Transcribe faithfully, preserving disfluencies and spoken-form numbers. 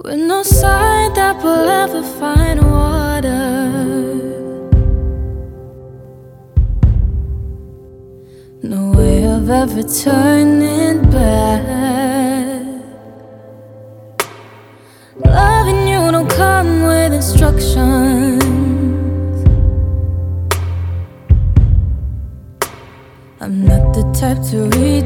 with no sign that we'll ever find water. No way of ever turning back. Loving you don't come with instructions. I'm not the type to read